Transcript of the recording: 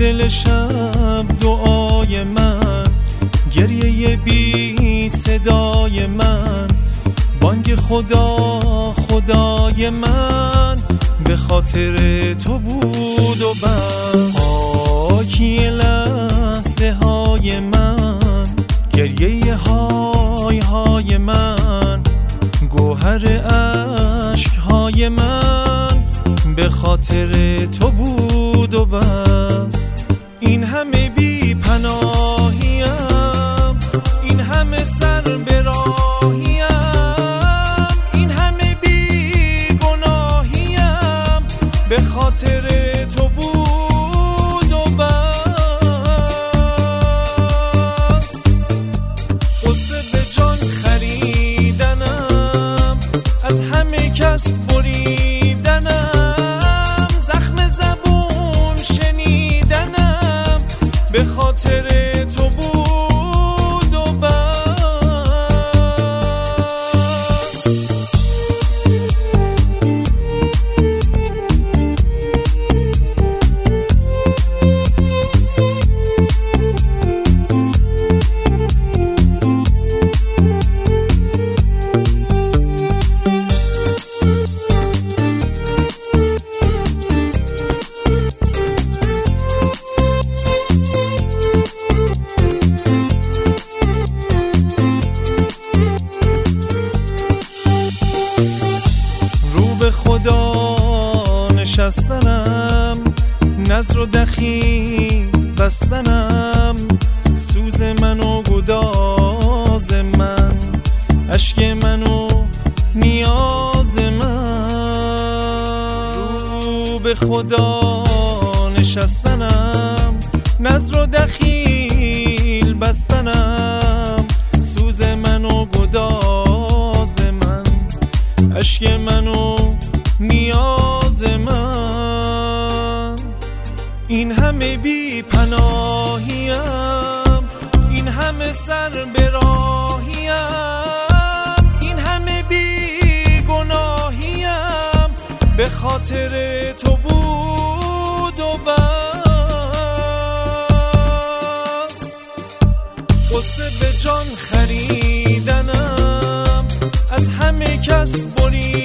دل شب دعای من، گریه بی صدای من، بانگ خدا خدای من به خاطر تو بود و بس. آکی لحظه های من، گریه های های من، گوهر عشق های من به خاطر تو بود و بس. این همه بی پناهیم، این همه سر به راهیم، این همه بی گناهیم به خاطر تو بود و بس. قصه به جان خریدنم، از همه کس بریدنم، زخم زبون شنیدنم به خاطر تو بود و بس. به خدا نشستنم، نظر و دخیل بستنم، سوز من و گداز من، اشک من و نیاز من. رو به خدا نشستنم، نظر و دخیل بستنم، سوز من و گداز من، اشک من و نیاز من. این همه بی پناهیم، این همه سر به راهیم، این همه بی گناهیم به خاطر تو بود و بس. قصه به جان خریدنم، از همه کس بریدنم،